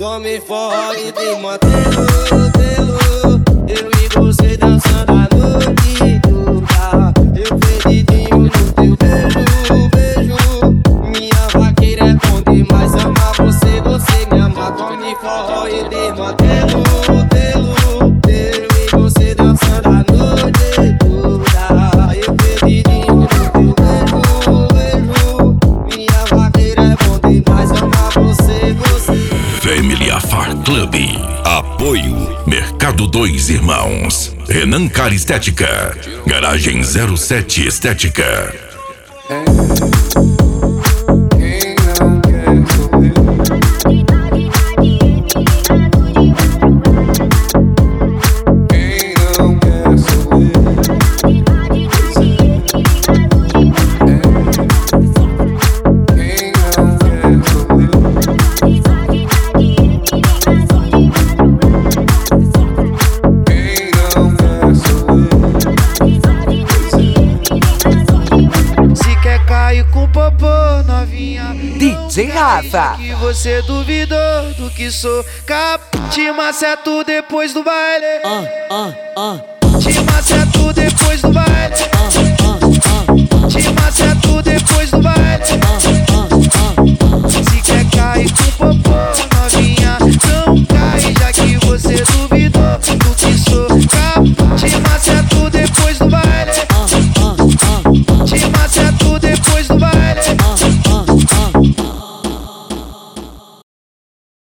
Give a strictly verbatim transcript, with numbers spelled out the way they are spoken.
Tome fora de modelo, modelo. Eu e você dançando a noite toda. Eu perdidinho no teu beijo, beijo. Minha vaqueira é bom demais, amar você, você me ama. Tome fora de modelo, modelo. Eu e você dançando a noite toda. Eu perdidinho no teu beijo, beijo. Minha vaqueira é bom demais, amar você, você. Family Afar Club. Apoio Mercado Dois Irmãos. Renan Cara Estética. Garagem zero sete Estética. Com popô novinha D J Rafa. Que você duvidou do que sou capaz. Te maceto depois do baile. Ah, ah, ah. Te maceto depois do baile.